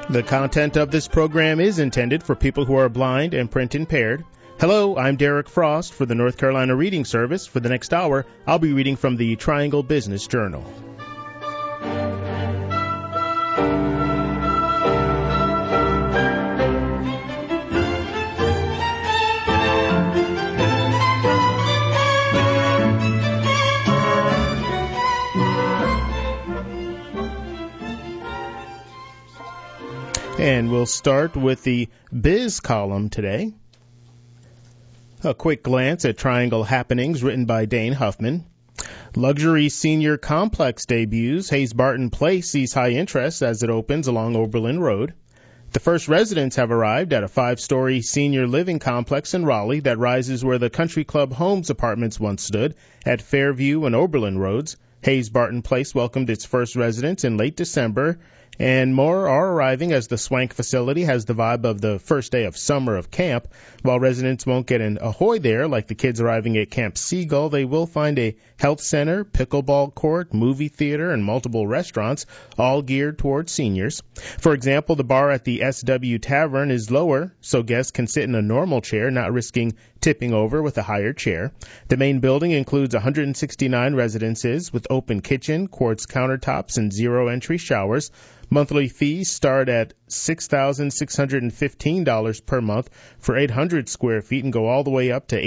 The content of this program is intended for people who are blind and print impaired. Hello, I'm Derek Frost for the North Carolina Reading Service. For the next hour, I'll be reading from the Triangle Business Journal. And we'll start with the Biz column today. A quick glance at Triangle happenings written by Dane Huffman. Luxury senior complex debuts. Hayes Barton Place sees high interest as it opens along Oberlin Road. The first residents have arrived at a 5-story senior living complex in Raleigh that rises where the Country Club Homes apartments once stood at Fairview and Oberlin Roads. Hayes Barton Place welcomed its first residents in late December, and more are arriving as the swank facility has the vibe of the first day of summer of camp. While residents won't get an ahoy there like the kids arriving at Camp Seagull, they will find a health center, pickleball court, movie theater, and multiple restaurants, all geared towards seniors. For example, the bar at the SW Tavern is lower, so guests can sit in a normal chair, not risking tipping over with a higher chair. The main building includes 169 residences with open kitchen, quartz countertops, and zero-entry showers. Monthly fees start at $6,615 per month for 800 square feet and go all the way up to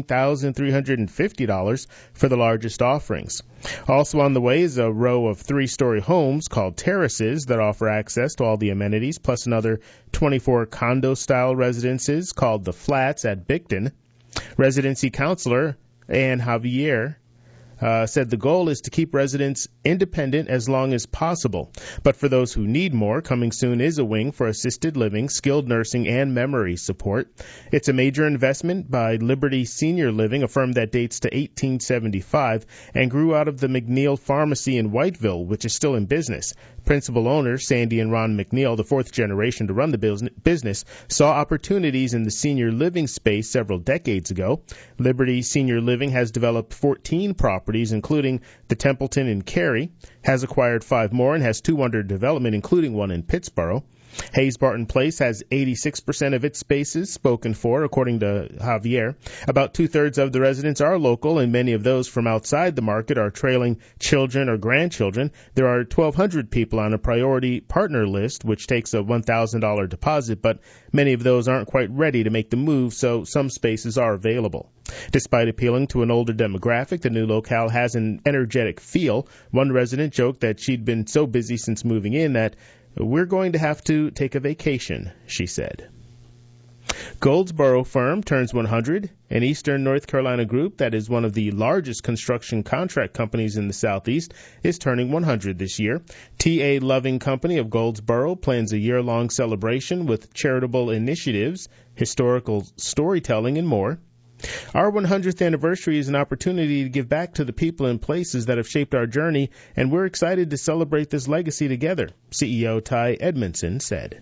$18,350 for the largest offerings. Also on the way is a row of 3-story homes called terraces that offer access to all the amenities, plus another 24 condo-style residences called the Flats at Bickton. Residency counselor Ann Javier said the goal is to keep residents independent as long as possible. But for those who need more, coming soon is a wing for assisted living, skilled nursing, and memory support. It's a major investment by Liberty Senior Living, a firm that dates to 1875 and grew out of the McNeil Pharmacy in Whiteville, which is still in business. Principal owners Sandy and Ron McNeil, the fourth generation to run the business, saw opportunities in the senior living space several decades ago. Liberty Senior Living has developed 14 properties, including the Templeton in Cary, has acquired 5 more, and has 2 under development, including one in Pittsboro. Hayes Barton Place has 86% of its spaces spoken for, according to Javier. About 2/3 of the residents are local, and many of those from outside the market are trailing children or grandchildren. There are 1,200 people on a priority partner list, which takes a $1,000 deposit, but many of those aren't quite ready to make the move, so some spaces are available. Despite appealing to an older demographic, the new locale has an energetic feel. One resident joked that she'd been so busy since moving in that we're going to have to take a vacation, she said. Goldsboro Firm turns 100. An Eastern North Carolina group that is one of the largest construction contract companies in the Southeast is turning 100 this year. T.A. Loving Company of Goldsboro plans a year-long celebration with charitable initiatives, historical storytelling, and more. Our 100th anniversary is an opportunity to give back to the people and places that have shaped our journey, and we're excited to celebrate this legacy together, CEO Ty Edmondson said.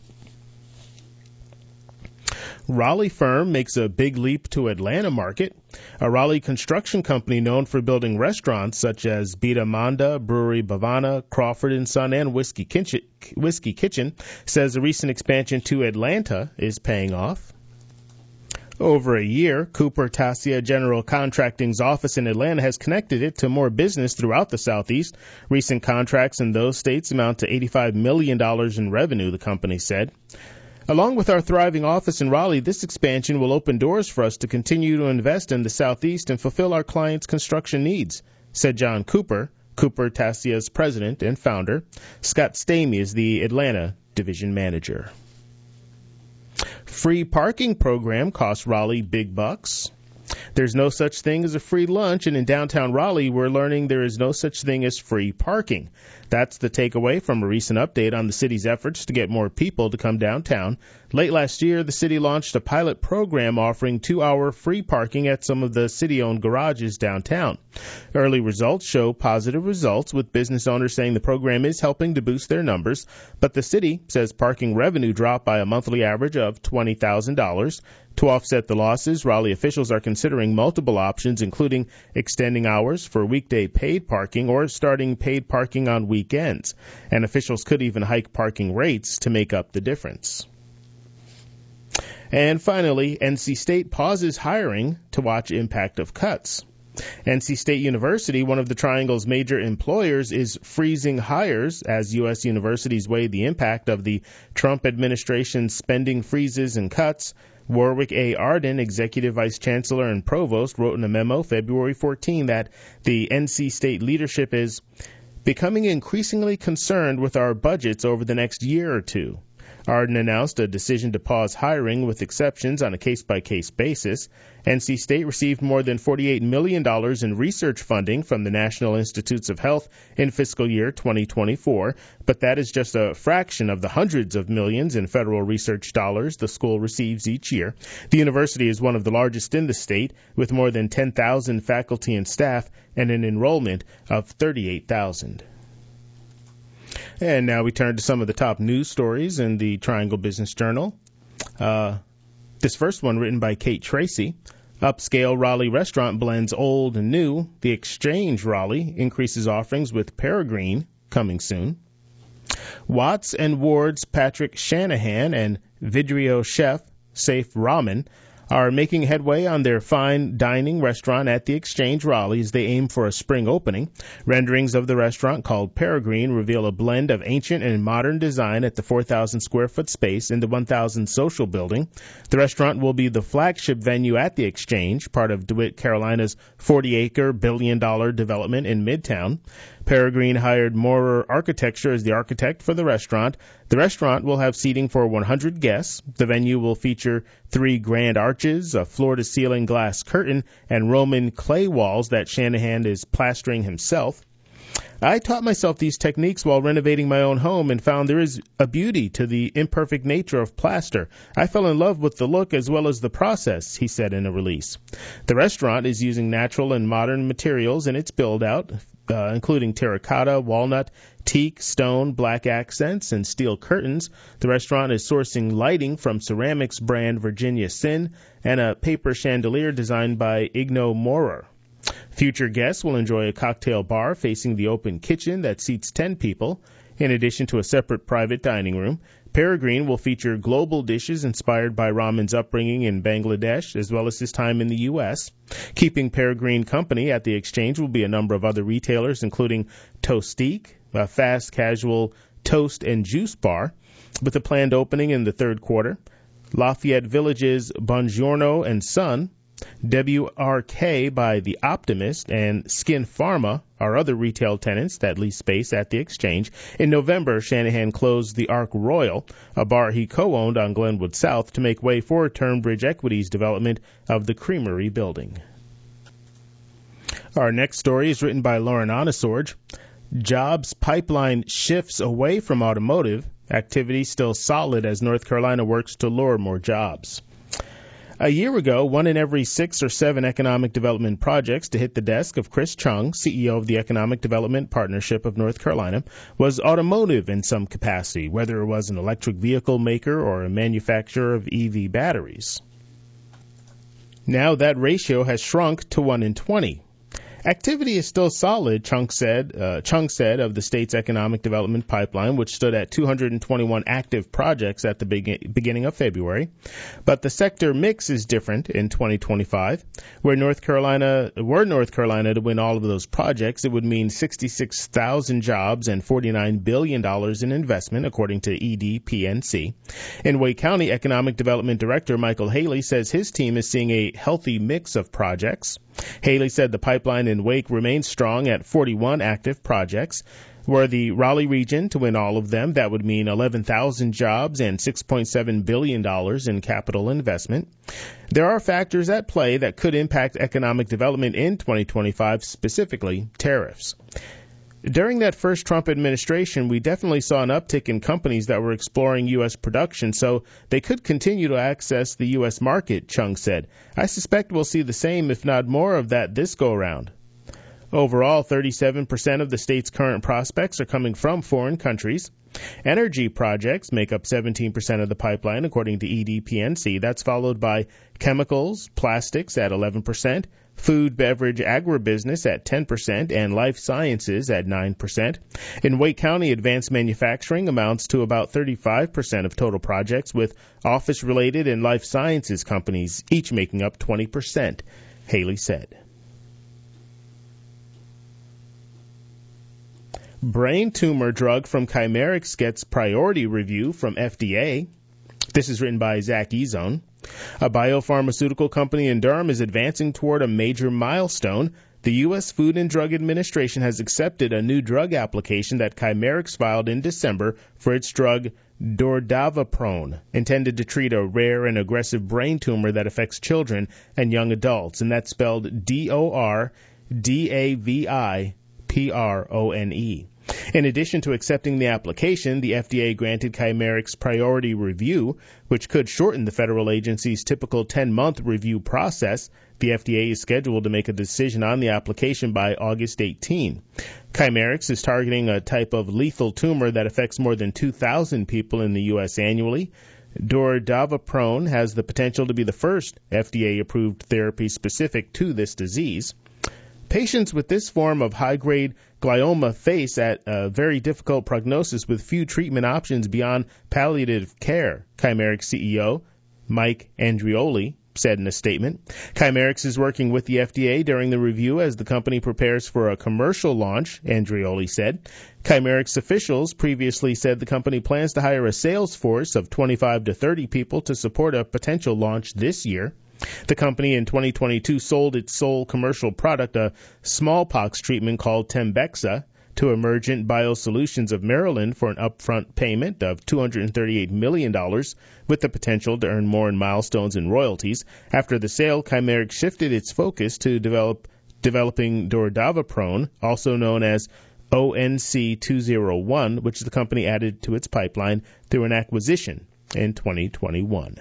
Raleigh firm makes a big leap to Atlanta market. A Raleigh construction company known for building restaurants such as Beta Manda, Brewery Bavana, Crawford & Son, and Whiskey Kitchen says a recent expansion to Atlanta is paying off. Over a year, Cooper Tassia General Contracting's office in Atlanta has connected it to more business throughout the Southeast. Recent contracts in those states amount to $85 million in revenue, the company said. Along with our thriving office in Raleigh, this expansion will open doors for us to continue to invest in the Southeast and fulfill our clients' construction needs, said John Cooper, Cooper Tassia's president and founder. Scott Stamey is the Atlanta division manager. Free parking program costs Raleigh big bucks. There's no such thing as a free lunch, and in downtown Raleigh, we're learning there is no such thing as free parking. That's the takeaway from a recent update on the city's efforts to get more people to come downtown. Late last year, the city launched a pilot program offering 2-hour free parking at some of the city-owned garages downtown. Early results show positive results, with business owners saying the program is helping to boost their numbers, but the city says parking revenue dropped by a monthly average of $20,000. To offset the losses, Raleigh officials are considering multiple options, including extending hours for weekday paid parking or starting paid parking on weekends. And officials could even hike parking rates to make up the difference. And finally, NC State pauses hiring to watch impact of cuts. NC State University, one of the Triangle's major employers, is freezing hires as U.S. universities weigh the impact of the Trump administration's spending freezes and cuts. Warwick A. Arden, Executive Vice Chancellor and Provost, wrote in a memo February 14 that the NC State leadership is becoming increasingly concerned with our budgets over the next year or two. Arden announced a decision to pause hiring with exceptions on a case-by-case basis. NC State received more than $48 million in research funding from the National Institutes of Health in fiscal year 2024, but that is just a fraction of the hundreds of millions in federal research dollars the school receives each year. The university is one of the largest in the state, with more than 10,000 faculty and staff and an enrollment of 38,000. And now we turn to some of the top news stories in the Triangle Business Journal. This first one written by Kate Tracy. Upscale Raleigh restaurant blends old and new. The Exchange Raleigh increases offerings with Peregrine coming soon. Watts and Ward's Patrick Shanahan and Vidrio Chef Safe Ramen are making headway on their fine dining restaurant at the Exchange Raleigh as they aim for a spring opening. Renderings of the restaurant, called Peregrine, reveal a blend of ancient and modern design at the 4,000 square foot space in the 1,000 social building. The restaurant will be the flagship venue at the Exchange, part of DeWitt Carolina's 40-acre, billion-dollar development in Midtown. Peregrine hired Maurer Architecture as the architect for the restaurant. The restaurant will have seating for 100 guests. The venue will feature 3 grand arches, a floor-to-ceiling glass curtain, and Roman clay walls that Shanahan is plastering himself. I taught myself these techniques while renovating my own home and found there is a beauty to the imperfect nature of plaster. I fell in love with the look as well as the process, he said in a release. The restaurant is using natural and modern materials in its build-out, including terracotta, walnut, teak, stone, black accents, and steel curtains. The restaurant is sourcing lighting from ceramics brand Virginia Sin and a paper chandelier designed by Igno Maurer. Future guests will enjoy a cocktail bar facing the open kitchen that seats 10 people, in addition to a separate private dining room. Peregrine will feature global dishes inspired by Ramen's upbringing in Bangladesh, as well as his time in the U.S. Keeping Peregrine company at the Exchange will be a number of other retailers, including Toastique, a fast casual toast and juice bar, with a planned opening in the third quarter. Lafayette Village's Buongiorno and Son, WRK by The Optimist, and Skin Pharma are other retail tenants that lease space at the Exchange. In November, Shanahan closed the Arc Royal, a bar he co-owned on Glenwood South, to make way for Turnbridge Equity's development of the Creamery building. Our next story is written by Lauren Onesorge. Jobs pipeline shifts away from automotive. Activity still solid as North Carolina works to lure more jobs. A year ago, 1 in every 6 or 7 economic development projects to hit the desk of Chris Chung, CEO of the Economic Development Partnership of North Carolina, was automotive in some capacity, whether it was an electric vehicle maker or a manufacturer of EV batteries. Now that ratio has shrunk to 1 in 20. Activity is still solid, Chung said of the state's economic development pipeline, which stood at 221 active projects at the beginning of February. But the sector mix is different in 2025. Were North Carolina to win all of those projects, it would mean 66,000 jobs and $49 billion in investment, according to EDPNC. In Wake County, Economic Development Director Michael Haley says his team is seeing a healthy mix of projects. Haley said the pipeline in Wake remains strong at 41 active projects. Were the Raleigh region to win all of them, that would mean 11,000 jobs and $6.7 billion in capital investment. There are factors at play that could impact economic development in 2025, specifically tariffs. During that first Trump administration, we definitely saw an uptick in companies that were exploring U.S. production, so they could continue to access the U.S. market, Chung said. I suspect we'll see the same, if not more, of that this go-around. Overall, 37% of the state's current prospects are coming from foreign countries. Energy projects make up 17% of the pipeline, according to EDPNC. That's followed by chemicals, plastics at 11%, food, beverage, agribusiness at 10%, and life sciences at 9%. In Wake County, advanced manufacturing amounts to about 35% of total projects, with office-related and life sciences companies each making up 20%, Haley said. Brain tumor drug from Chimerix gets priority review from FDA. This is written by Zach Ezone. A biopharmaceutical company in Durham is advancing toward a major milestone. The U.S. Food and Drug Administration has accepted a new drug application that Chimerix filed in December for its drug dordaviprone, intended to treat a rare and aggressive brain tumor that affects children and young adults, and that's spelled DORDAVIPRONE. In addition to accepting the application, the FDA granted Chimerix priority review, which could shorten the federal agency's typical 10-month review process. The FDA is scheduled to make a decision on the application by August 18. Chimerix is targeting a type of lethal tumor that affects more than 2,000 people in the U.S. annually. Dordaviprone has the potential to be the first FDA-approved therapy specific to this disease. Patients with this form of high-grade glioma face a very difficult prognosis with few treatment options beyond palliative care, Chimerix CEO Mike Andrioli said in a statement. Chimerix is working with the FDA during the review as the company prepares for a commercial launch, Andrioli said. Chimerix officials previously said the company plans to hire a sales force of 25 to 30 people to support a potential launch this year. The company in 2022 sold its sole commercial product, a smallpox treatment called Tembexa, to Emergent Biosolutions of Maryland for an upfront payment of $238 million, with the potential to earn more in milestones and royalties. After the sale, Chimerix shifted its focus to developing dordaviprone, also known as ONC201, which the company added to its pipeline through an acquisition in 2021.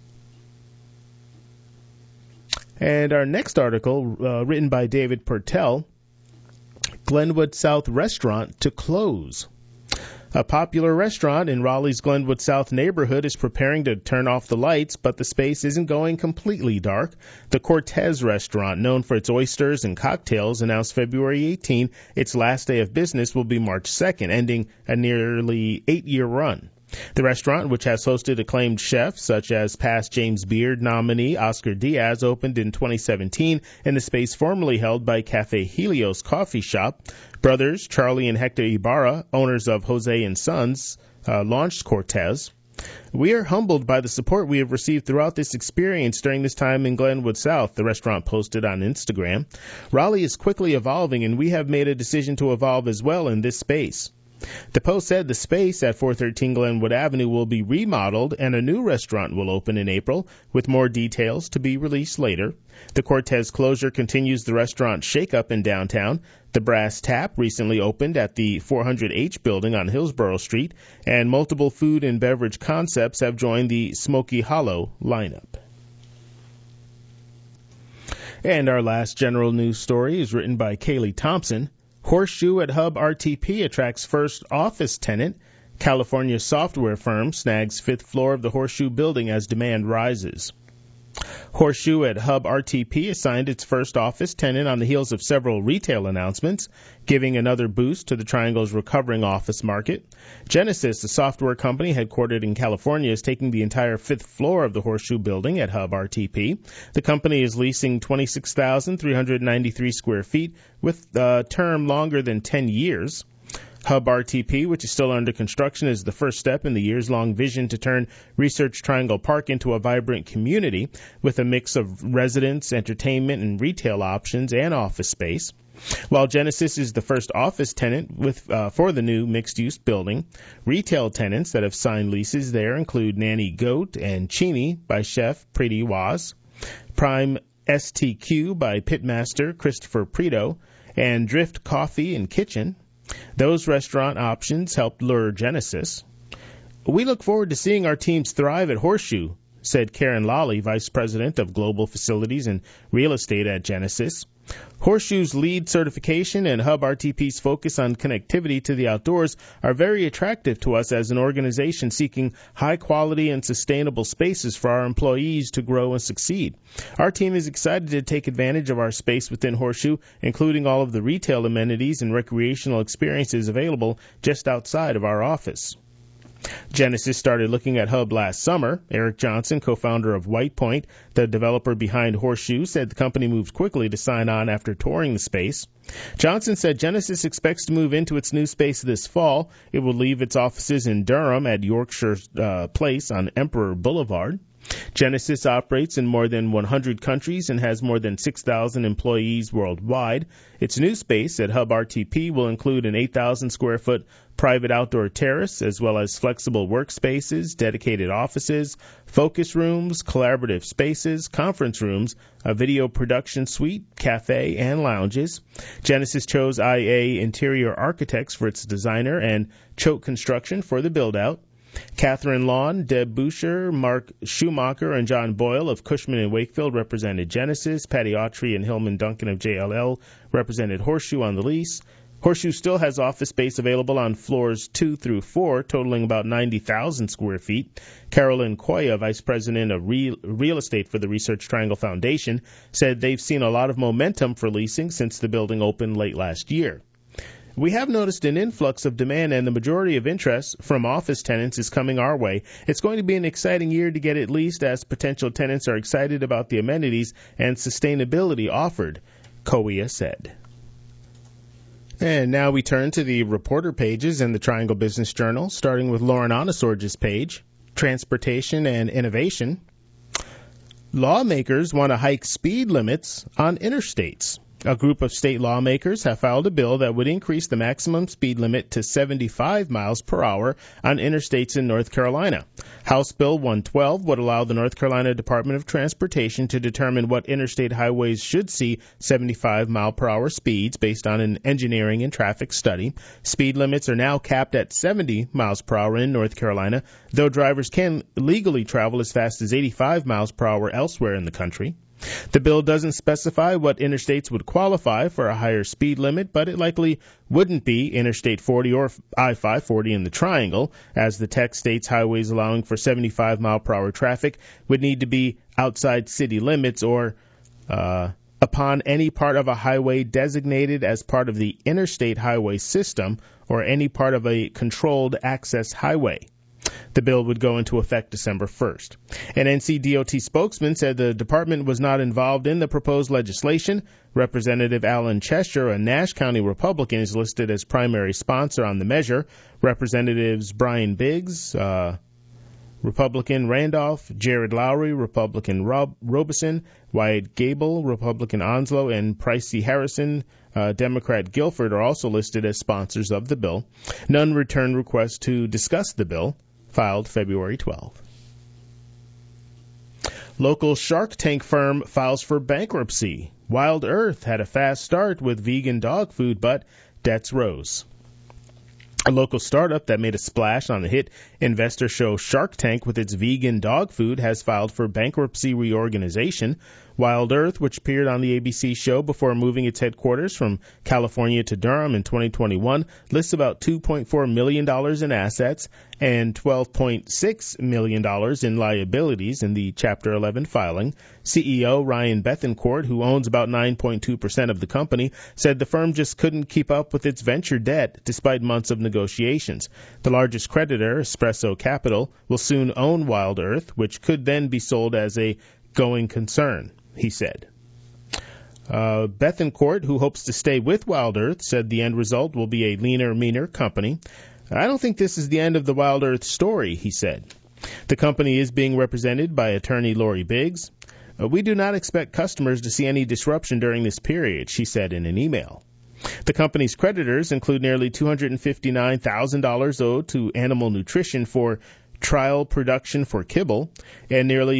And our next article, written by David Purtell, Glenwood South Restaurant to close. A popular restaurant in Raleigh's Glenwood South neighborhood is preparing to turn off the lights, but the space isn't going completely dark. The Cortez restaurant, known for its oysters and cocktails, announced February 18 its last day of business will be March 2nd, ending a nearly 8-year run. The restaurant, which has hosted acclaimed chefs such as past James Beard nominee Oscar Diaz, opened in 2017 in the space formerly held by Cafe Helios Coffee Shop. Brothers Charlie and Hector Ibarra, owners of Jose and Sons, launched Cortez. We are humbled by the support we have received throughout this experience during this time in Glenwood South, the restaurant posted on Instagram. Raleigh is quickly evolving, and we have made a decision to evolve as well in this space. The Post said the space at 413 Glenwood Avenue will be remodeled and a new restaurant will open in April, with more details to be released later. The Cortez closure continues the restaurant shakeup in downtown. The Brass Tap recently opened at the 400H building on Hillsborough Street, and multiple food and beverage concepts have joined the Smoky Hollow lineup. And our last general news story is written by Kaylee Thompson. Horseshoe at Hub RTP attracts first office tenant. California software firm snags fifth floor of the Horseshoe building as demand rises. Horseshoe at Hub RTP assigned its first office tenant on the heels of several retail announcements, giving another boost to the Triangle's recovering office market. Genesis, a software company headquartered in California, is taking the entire fifth floor of the Horseshoe building at Hub RTP. The company is leasing 26,393 square feet with a term longer than 10 years. Hub RTP, which is still under construction, is the first step in the years-long vision to turn Research Triangle Park into a vibrant community with a mix of residence, entertainment, and retail options and office space. While Genesis is the first office tenant for the new mixed-use building, retail tenants that have signed leases there include Nanny Goat and Chini by chef Preeti Waz, Prime STQ by pitmaster Christopher Prito, and Drift Coffee and Kitchen. Those restaurant options helped lure Genesis. We look forward to seeing our teams thrive at Horseshoe, said Karen Lawley, Vice President of Global Facilities and Real Estate at Genesis. Horseshoe's LEED certification and Hub RTP's focus on connectivity to the outdoors are very attractive to us as an organization seeking high quality and sustainable spaces for our employees to grow and succeed. Our team is excited to take advantage of our space within Horseshoe, including all of the retail amenities and recreational experiences available just outside of our office. Genesis started looking at Hub last summer. Eric Johnson, co-founder of WhitePoint, the developer behind Horseshoe, said the company moved quickly to sign on after touring the space. Johnson said Genesis expects to move into its new space this fall. It will leave its offices in Durham at Yorkshire Place on Emperor Boulevard. Genesis operates in more than 100 countries and has more than 6,000 employees worldwide. Its new space at Hub RTP will include an 8,000 square foot private outdoor terrace, as well as flexible workspaces, dedicated offices, focus rooms, collaborative spaces, conference rooms, a video production suite, cafe, and lounges. Genesis chose IA Interior Architects for its designer and Choate Construction for the build-out. Catherine Lawn, Deb Boucher, Mark Schumacher, and John Boyle of Cushman & Wakefield represented Genesis. Patty Autry and Hillman Duncan of JLL represented Horseshoe on the lease. Horseshoe still has office space available on floors 2 through 4, totaling about 90,000 square feet. Carolyn Koya, Vice President of Real Estate for the Research Triangle Foundation, said they've seen a lot of momentum for leasing since the building opened late last year. We have noticed an influx of demand, and the majority of interest from office tenants is coming our way. It's going to be an exciting year to get it leased, as potential tenants are excited about the amenities and sustainability offered, Koya said. And now we turn to the reporter pages in the Triangle Business Journal, starting with Lauren Onosorge's page, Transportation and Innovation. Lawmakers want to hike speed limits on interstates. A group of state lawmakers have filed a bill that would increase the maximum speed limit to 75 miles per hour on interstates in North Carolina. House Bill 112 would allow the North Carolina Department of Transportation to determine what interstate highways should see 75 mile per hour speeds based on an engineering and traffic study. Speed limits are now capped at 70 miles per hour in North Carolina, though drivers can legally travel as fast as 85 miles per hour elsewhere in the country. The bill doesn't specify what interstates would qualify for a higher speed limit, but it likely wouldn't be Interstate 40 or I-540 in the Triangle, as the text states highways allowing for 75 mile per hour traffic would need to be outside city limits or upon any part of a highway designated as part of the interstate highway system or any part of a controlled access highway. The bill would go into effect December 1st. An NCDOT spokesman said the department was not involved in the proposed legislation. Representative Alan Chester, a Nash County Republican, is listed as primary sponsor on the measure. Representatives Brian Biggs, Republican Randolph, Jared Lowry, Republican Robeson, Wyatt Gable, Republican Onslow, and Pricey Harrison, Democrat Guilford, are also listed as sponsors of the bill. None returned requests to discuss the bill, filed February 12. Local Shark Tank firm files for bankruptcy. Wild Earth had a fast start with vegan dog food, but debts rose. A local startup that made a splash on the hit investor show Shark Tank with its vegan dog food has filed for bankruptcy reorganization. Wild Earth, which appeared on the ABC show before moving its headquarters from California to Durham in 2021, lists about $2.4 million in assets and $12.6 million in liabilities in the Chapter 11 filing. CEO Ryan Bethencourt, who owns about 9.2% of the company, said the firm just couldn't keep up with its venture debt despite months of negotiations. The largest creditor, Espresso Capital, will soon own Wild Earth, which could then be sold as a going concern, he said. Bethencourt, who hopes to stay with Wild Earth, said the end result will be a leaner, meaner company. I don't think this is the end of the Wild Earth story, he said. The company is being represented by attorney Lori Biggs. We do not expect customers to see any disruption during this period, she said in an email. The company's creditors include nearly $259,000 owed to Animal Nutrition for trial production for kibble, and nearly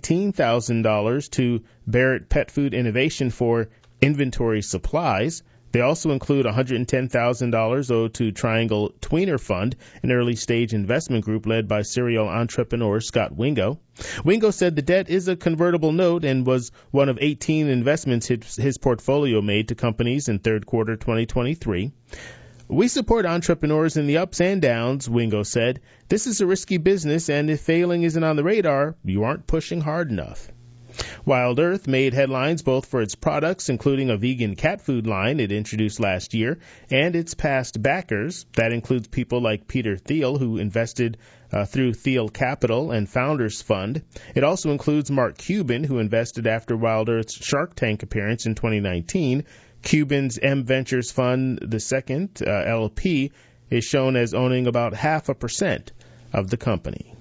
$319,000 to Barrett Pet Food Innovation for inventory supplies. They also include $110,000 owed to Triangle Tweener Fund, an early-stage investment group led by serial entrepreneur Scott Wingo. Wingo said the debt is a convertible note and was one of 18 investments his portfolio made to companies in third quarter 2023. We support entrepreneurs in the ups and downs, Wingo said. This is a risky business, and if failing isn't on the radar, you aren't pushing hard enough. Wild Earth made headlines both for its products, including a vegan cat food line it introduced last year, and its past backers. That includes people like Peter Thiel, who invested through Thiel Capital and Founders Fund. It also includes Mark Cuban, who invested after Wild Earth's Shark Tank appearance in 2019. Cuban's M Ventures Fund II, LP, is shown as owning about 0.5% of the company.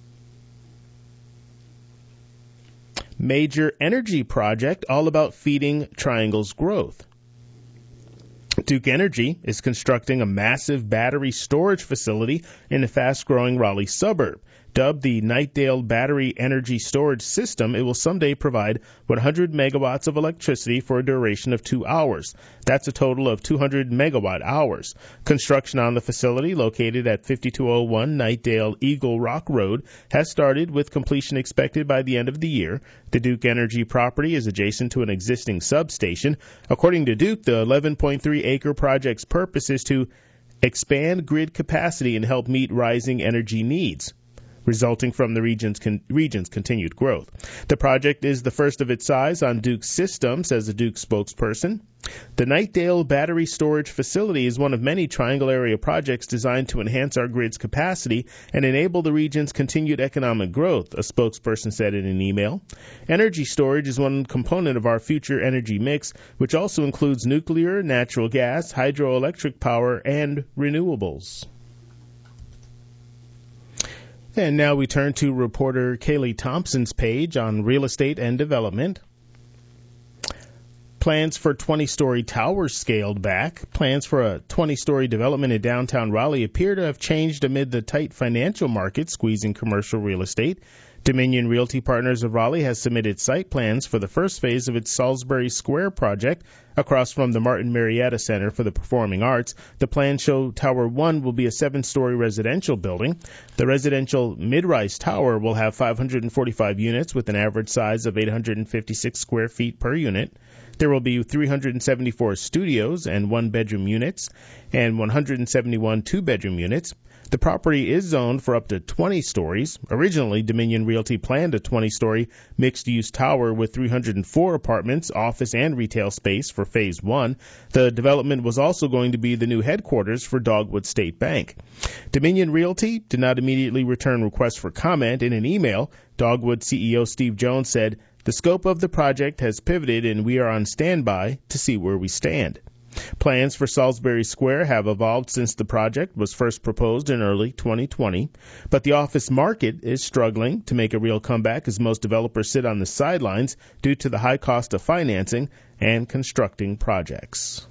Major energy project all about feeding Triangle's growth. Duke Energy is constructing a massive battery storage facility in a fast-growing Raleigh suburb. Dubbed the Knightdale Battery Energy Storage System, it will someday provide 100 megawatts of electricity for a duration of 2 hours. That's a total of 200 megawatt hours. Construction on the facility, located at 5201 Knightdale Eagle Rock Road, has started, with completion expected by the end of the year. The Duke Energy property is adjacent to an existing substation. According to Duke, the 11.3-acre project's purpose is to expand grid capacity and help meet rising energy needs resulting from the region's continued growth. The project is the first of its size on Duke's system, says a Duke spokesperson. The Knightdale Battery Storage Facility is one of many Triangle area projects designed to enhance our grid's capacity and enable the region's continued economic growth, a spokesperson said in an email. Energy storage is one component of our future energy mix, which also includes nuclear, natural gas, hydroelectric power, and renewables. And now we turn to reporter Kaylee Thompson's page on real estate and development. Plans for 20-story towers scaled back. Plans for a 20-story development in downtown Raleigh appear to have changed amid the tight financial market squeezing commercial real estate. Dominion Realty Partners of Raleigh has submitted site plans for the first phase of its Salisbury Square project across from the Martin Marietta Center for the Performing Arts. The plans show Tower 1 will be a 7-story residential building. The residential mid-rise tower will have 545 units with an average size of 856 square feet per unit. There will be 374 studios and one-bedroom units and 171 two-bedroom units. The property is zoned for up to 20 stories. Originally, Dominion Realty planned a 20-story mixed-use tower with 304 apartments, office, and retail space for Phase 1. The development was also going to be the new headquarters for Dogwood State Bank. Dominion Realty did not immediately return requests for comment. In an email, Dogwood CEO Steve Jones said, "The scope of the project has pivoted and we are on standby to see where we stand." Plans for Salisbury Square have evolved since the project was first proposed in early 2020, but the office market is struggling to make a real comeback as most developers sit on the sidelines due to the high cost of financing and constructing projects.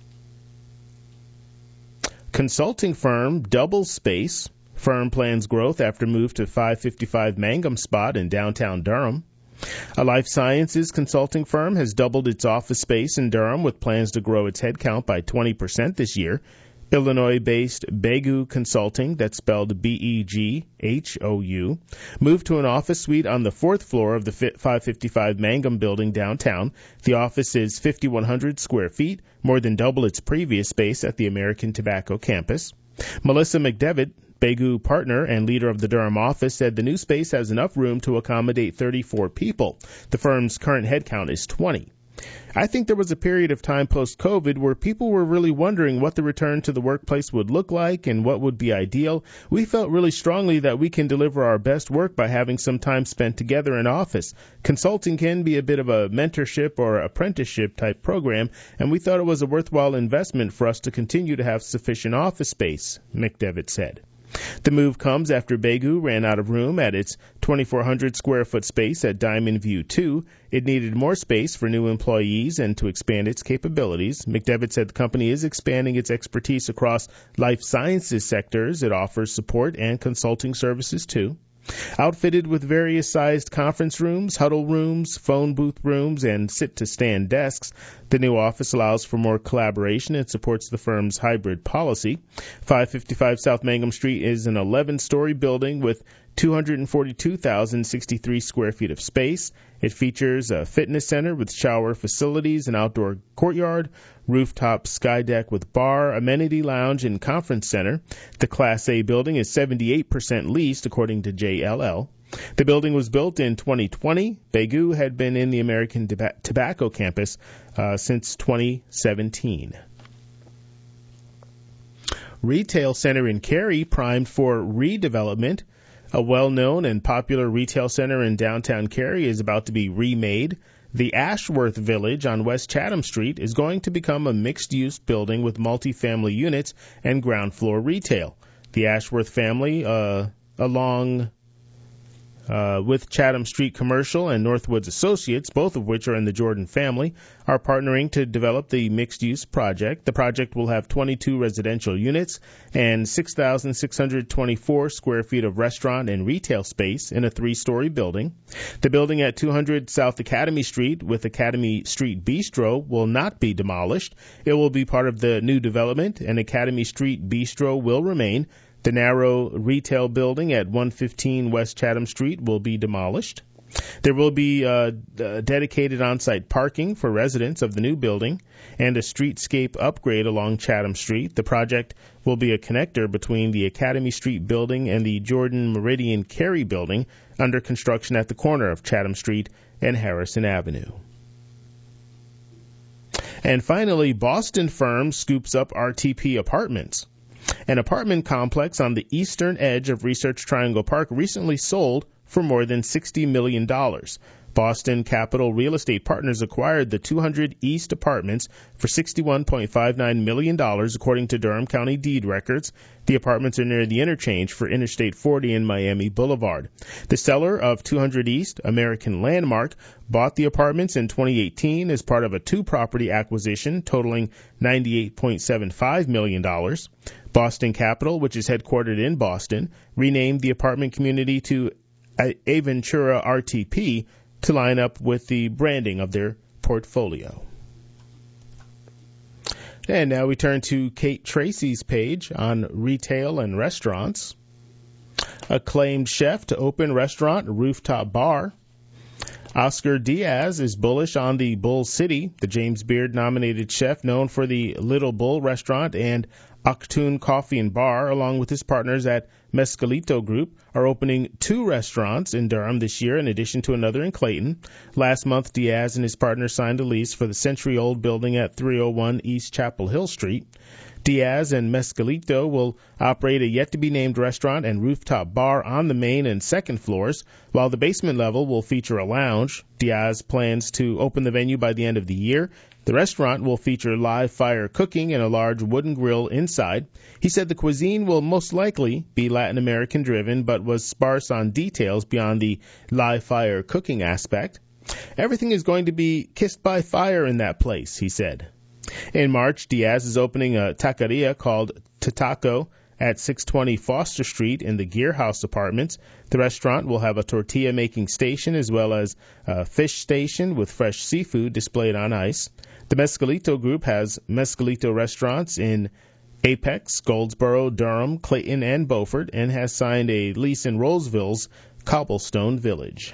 Consulting firm Double Space. Firm plans growth after move to 555 Mangum Spot in downtown Durham. A life sciences consulting firm has doubled its office space in Durham with plans to grow its headcount by 20% this year. Illinois-based Begou Consulting, that's spelled B-E-G-H-O-U, moved to an office suite on the 4th floor of the 555 Mangum building downtown. The office is 5,100 square feet, more than double its previous space at the American Tobacco campus. Melissa McDevitt, Begou partner and leader of the Durham office, said the new space has enough room to accommodate 34 people. The firm's current headcount is 20. I think there was a period of time post-COVID where people were really wondering what the return to the workplace would look like and what would be ideal. We felt really strongly that we can deliver our best work by having some time spent together in office. Consulting can be a bit of a mentorship or apprenticeship type program, and we thought it was a worthwhile investment for us to continue to have sufficient office space, McDevitt said. The move comes after Begou ran out of room at its 2,400 square foot space at Diamond View 2. It needed more space for new employees and to expand its capabilities. McDevitt said the company is expanding its expertise across life sciences sectors. It offers support and consulting services too. Outfitted with various sized conference rooms, huddle rooms, phone booth rooms, and sit-to-stand desks, the new office allows for more collaboration and supports the firm's hybrid policy. 555 South Mangum Street is an 11-story building with 242,063 square feet of space. It features a fitness center with shower facilities, an outdoor courtyard, rooftop sky deck with bar, amenity lounge, and conference center. The Class A building is 78% leased, according to JLL. The building was built in 2020. Begu had been in the American Tobacco campus since 2017. Retail center in Cary primed for redevelopment. A well-known and popular retail center in downtown Cary is about to be remade. The Ashworth Village on West Chatham Street is going to become a mixed-use building with multifamily units and ground floor retail. The Ashworth family, along with Chatham Street Commercial and Northwoods Associates, both of which are in the Jordan family, are partnering to develop the mixed-use project. The project will have 22 residential units and 6,624 square feet of restaurant and retail space in a 3-story building. The building at 200 South Academy Street with Academy Street Bistro will not be demolished. It will be part of the new development, and Academy Street Bistro will remain. The narrow retail building at 115 West Chatham Street will be demolished. There will be dedicated on-site parking for residents of the new building and a streetscape upgrade along Chatham Street. The project will be a connector between the Academy Street building and the Jordan Meridian Cary building under construction at the corner of Chatham Street and Harrison Avenue. And finally, Boston firm scoops up RTP Apartments. An apartment complex on the eastern edge of Research Triangle Park recently sold for more than $60 million. Boston Capital Real Estate Partners acquired the 200 East apartments for $61.59 million, according to Durham County deed records. The apartments are near the interchange for Interstate 40 and Miami Boulevard. The seller of 200 East, American Landmark, bought the apartments in 2018 as part of a 2-property acquisition totaling $98.75 million. Boston Capital, which is headquartered in Boston, renamed the apartment community to Aventura RTP to line up with the branding of their portfolio. And now we turn to Kate Tracy's page on retail and restaurants. Acclaimed chef to open restaurant, rooftop bar. Oscar Diaz is bullish on the Bull City. The James Beard-nominated chef, known for the Little Bull restaurant and Octoon Coffee and Bar, along with his partners at Mescalito Group, are opening 2 restaurants in Durham this year, in addition to another in Clayton. Last month, Diaz and his partner signed a lease for the century-old building at 301 East Chapel Hill Street. Diaz and Mescalito will operate a yet-to-be-named restaurant and rooftop bar on the main and second floors, while the basement level will feature a lounge. Diaz plans to open the venue by the end of the year. The restaurant will feature live fire cooking and a large wooden grill inside. He said the cuisine will most likely be Latin American driven, but was sparse on details beyond the live fire cooking aspect. Everything is going to be kissed by fire in that place, he said. In March, Diaz is opening a taqueria called Tataco at 620 Foster Street in the Gear House Apartments. The restaurant will have a tortilla-making station as well as a fish station with fresh seafood displayed on ice. The Mescalito Group has Mescalito restaurants in Apex, Goldsboro, Durham, Clayton, and Beaufort, and has signed a lease in Roseville's Cobblestone Village.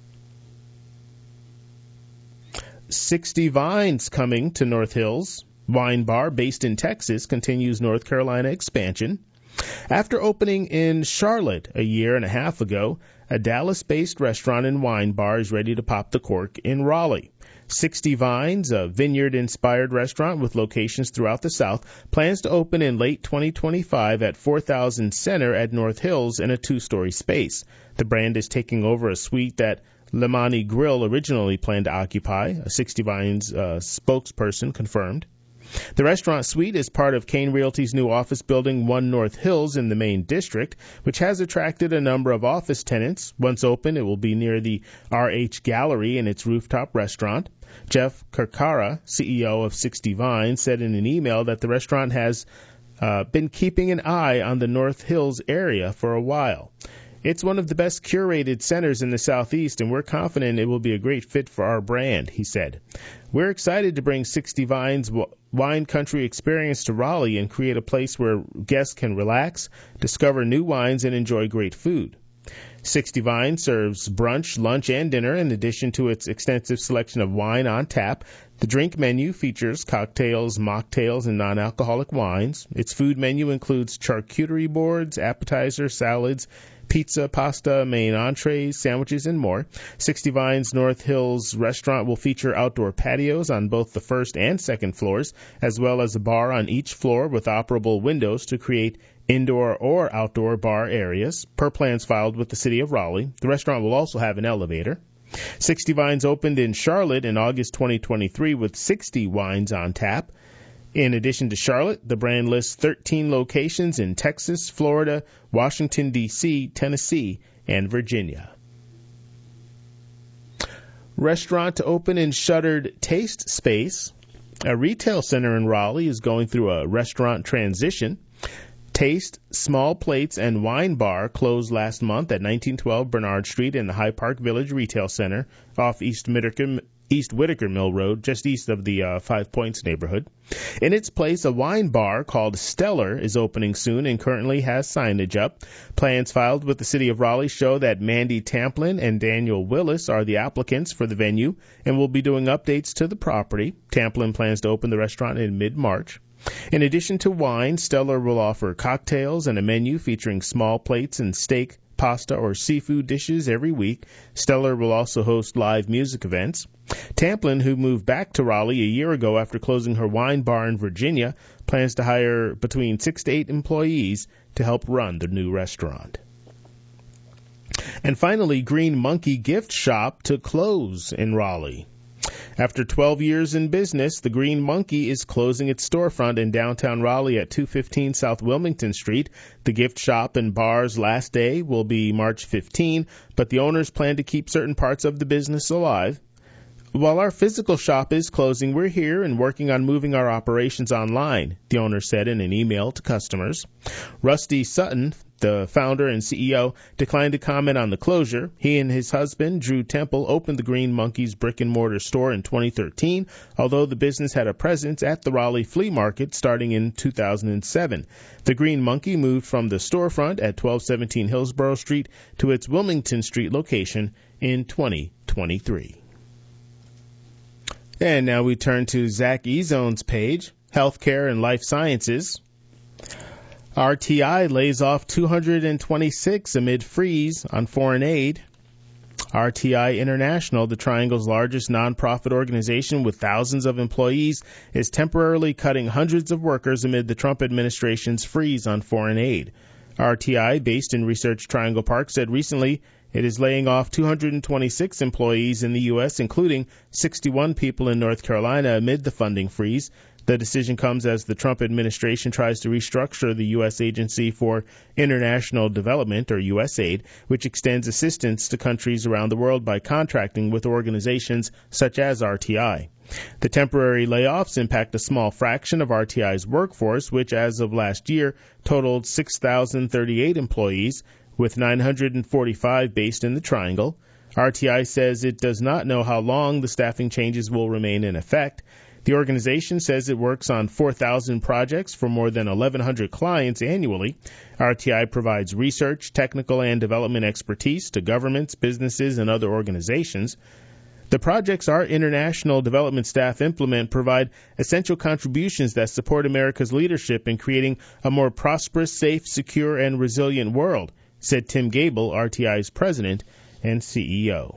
60 Vines coming to North Hills. Wine bar based in Texas continues North Carolina expansion. After opening in Charlotte a year and a half ago, a Dallas-based restaurant and wine bar is ready to pop the cork in Raleigh. 60 Vines, a vineyard-inspired restaurant with locations throughout the South, plans to open in late 2025 at 4000 Center at North Hills in a 2-story space. The brand is taking over a suite that Lemani Grill originally planned to occupy, a 60 Vines spokesperson confirmed. The restaurant suite is part of Kane Realty's new office building, One North Hills, in the main district, which has attracted a number of office tenants. Once open, it will be near the RH Gallery and its rooftop restaurant. Jeff Karkara, CEO of 60 Vines, said in an email that the restaurant has been keeping an eye on the North Hills area for a while. It's one of the best curated centers in the Southeast, and we're confident it will be a great fit for our brand, he said. We're excited to bring 60 Vines wine country experience to Raleigh and create a place where guests can relax, discover new wines, and enjoy great food. 60 Vines serves brunch, lunch, and dinner in addition to its extensive selection of wine on tap. The drink menu features cocktails, mocktails, and non-alcoholic wines. Its food menu includes charcuterie boards, appetizers, salads, pizza, pasta, main entrees, sandwiches, and more. 60 Vines North Hills restaurant will feature outdoor patios on both the first and second floors, as well as a bar on each floor with operable windows to create indoor or outdoor bar areas. Per plans filed with the City of Raleigh, the restaurant will also have an elevator. 60 Vines opened in Charlotte in August 2023 with 60 wines on tap. In addition to Charlotte, the brand lists 13 locations in Texas, Florida, Washington, D.C., Tennessee, and Virginia. Restaurant to open in shuttered Taste Space. A retail center in Raleigh is going through a restaurant transition. Taste, Small Plates, and Wine Bar closed last month at 1912 Bernard Street in the High Park Village Retail Center off East Whitaker Mill Road, just east of the 5 Points neighborhood. In its place, a wine bar called Stellar is opening soon and currently has signage up. Plans filed with the City of Raleigh show that Mandy Tamplin and Daniel Willis are the applicants for the venue and will be doing updates to the property. Tamplin plans to open the restaurant in mid-March. In addition to wine, Stellar will offer cocktails and a menu featuring small plates and steak, pasta, or seafood dishes every week. Stellar will also host live music events. Tamplin, who moved back to Raleigh a year ago after closing her wine bar in Virginia, plans to hire between 6 to 8 employees to help run the new restaurant. And finally, Green Monkey Gift Shop to close in Raleigh. After 12 years in business, the Green Monkey is closing its storefront in downtown Raleigh at 215 South Wilmington Street. The gift shop and bar's last day will be March 15, but the owners plan to keep certain parts of the business alive. While our physical shop is closing, we're here and working on moving our operations online, the owner said in an email to customers. Rusty Sutton, the founder and CEO, declined to comment on the closure. He and his husband, Drew Temple, opened the Green Monkey's brick-and-mortar store in 2013, although the business had a presence at the Raleigh Flea Market starting in 2007. The Green Monkey moved from the storefront at 1217 Hillsborough Street to its Wilmington Street location in 2023. And now we turn to Zach Ezone's page, Healthcare and Life Sciences. RTI lays off 226 amid freeze on foreign aid. RTI International, the Triangle's largest nonprofit organization with thousands of employees, is temporarily cutting hundreds of workers amid the Trump administration's freeze on foreign aid. RTI, based in Research Triangle Park, said recently it is laying off 226 employees in the U.S., including 61 people in North Carolina amid the funding freeze. The decision comes as the Trump administration tries to restructure the U.S. Agency for International Development, or USAID, which extends assistance to countries around the world by contracting with organizations such as RTI. The temporary layoffs impact a small fraction of RTI's workforce, which as of last year totaled 6,038 employees, with 945 based in the Triangle. RTI says it does not know how long the staffing changes will remain in effect. The organization says it works on 4,000 projects for more than 1,100 clients annually. RTI provides research, technical, and development expertise to governments, businesses, and other organizations. The projects our international development staff implement provide essential contributions that support America's leadership in creating a more prosperous, safe, secure, and resilient world, said Tim Gable, RTI's president and CEO.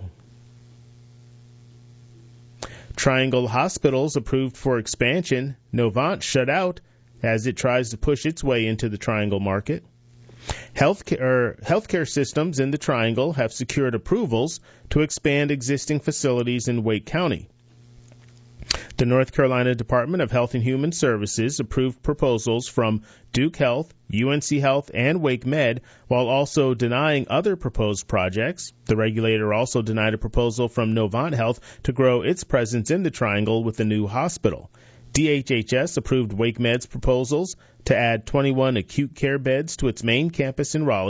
Triangle Hospitals approved for expansion. Novant shut out as it tries to push its way into the Triangle market. Healthcare systems in the Triangle have secured approvals to expand existing facilities in Wake County. The North Carolina Department of Health and Human Services approved proposals from Duke Health, UNC Health, and Wake Med, while also denying other proposed projects. The regulator also denied a proposal from Novant Health to grow its presence in the Triangle with a new hospital. DHHS approved Wake Med's proposals to add 21 acute care beds to its main campus in Raleigh,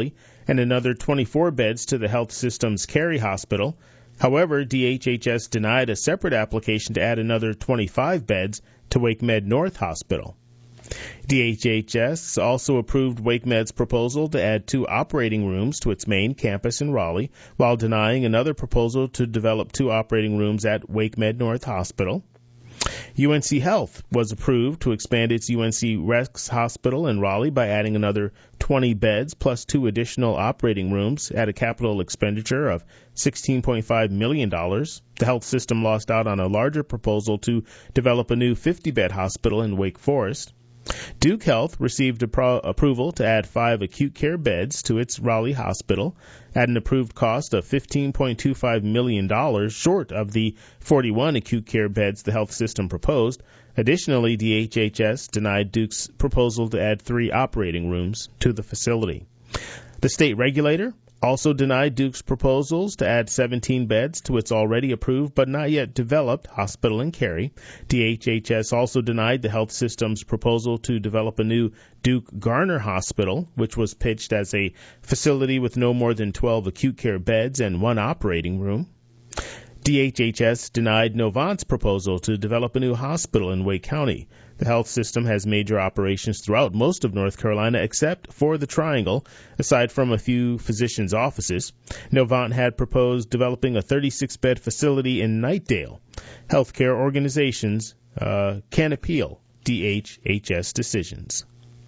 and another 24 beds to the health system's Cary Hospital. However, DHHS denied a separate application to add another 25 beds to WakeMed North Hospital. DHHS also approved WakeMed's proposal to add 2 operating rooms to its main campus in Raleigh, while denying another proposal to develop 2 operating rooms at WakeMed North Hospital. UNC Health was approved to expand its UNC Rex Hospital in Raleigh by adding another 20 beds plus 2 additional operating rooms at a capital expenditure of $16.5 million. The health system lost out on a larger proposal to develop a new 50-bed hospital in Wake Forest. Duke Health received approval to add 5 acute care beds to its Raleigh hospital at an approved cost of $15.25 million, short of the 41 acute care beds the health system proposed. Additionally, DHHS denied Duke's proposal to add 3 operating rooms to the facility. The state regulator also denied Duke's proposals to add 17 beds to its already approved but not yet developed hospital in Cary. DHHS also denied the health system's proposal to develop a new Duke Garner Hospital, which was pitched as a facility with no more than 12 acute care beds and 1 operating room. DHHS denied Novant's proposal to develop a new hospital in Wake County. The health system has major operations throughout most of North Carolina except for the Triangle, aside from a few physicians' offices. Novant had proposed developing a 36-bed facility in Knightdale. Healthcare organizations can appeal DHHS decisions.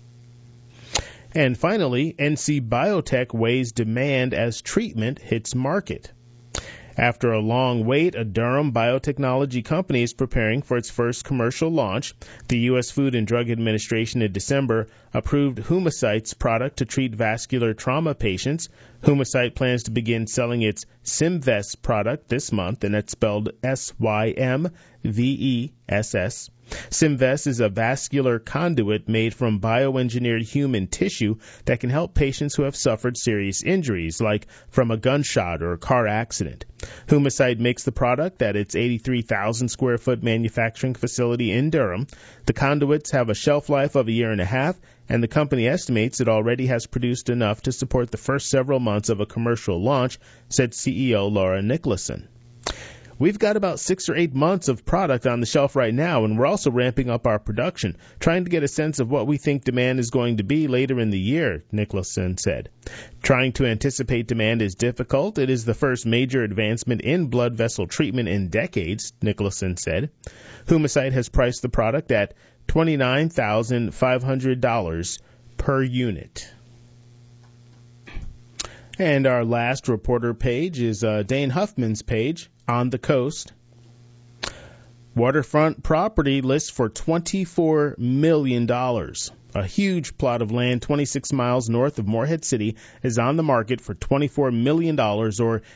And finally, NC Biotech weighs demand as treatment hits market. After a long wait, a Durham biotechnology company is preparing for its first commercial launch. The U.S. Food and Drug Administration in December approved Humacyte's product to treat vascular trauma patients. Humacyte plans to begin selling its Symvess product this month, and it's spelled Symvess. Symvess is a vascular conduit made from bioengineered human tissue that can help patients who have suffered serious injuries, like from a gunshot or a car accident. Humacyte makes the product at its 83,000 square foot manufacturing facility in Durham. The conduits have a shelf life of 1.5 years, and the company estimates it already has produced enough to support the first several months of a commercial launch, said CEO Laura Nicholson. We've got about 6 or 8 months of product on the shelf right now, and we're also ramping up our production, trying to get a sense of what we think demand is going to be later in the year, Nicholson said. Trying to anticipate demand is difficult. It is the first major advancement in blood vessel treatment in decades, Nicholson said. Humacyte has priced the product at $29,500 per unit. And our last reporter page is Dane Huffman's page. On the coast, waterfront property lists for $24 million. A huge plot of land 26 miles north of Morehead City is on the market for $24 million, or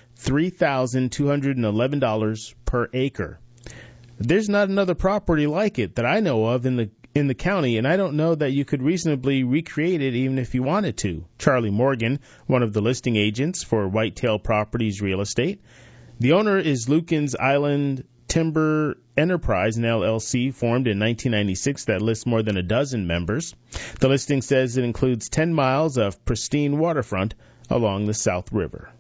$3,211 per acre. There's not another property like it that I know of in the county, and I don't know that you could reasonably recreate it even if you wanted to. Charlie Morgan, one of the listing agents for Whitetail Properties Real Estate. The owner is Lukens Island Timber Enterprise, an LLC formed in 1996 that lists more than a dozen members. The listing says it includes 10 miles of pristine waterfront along the South River.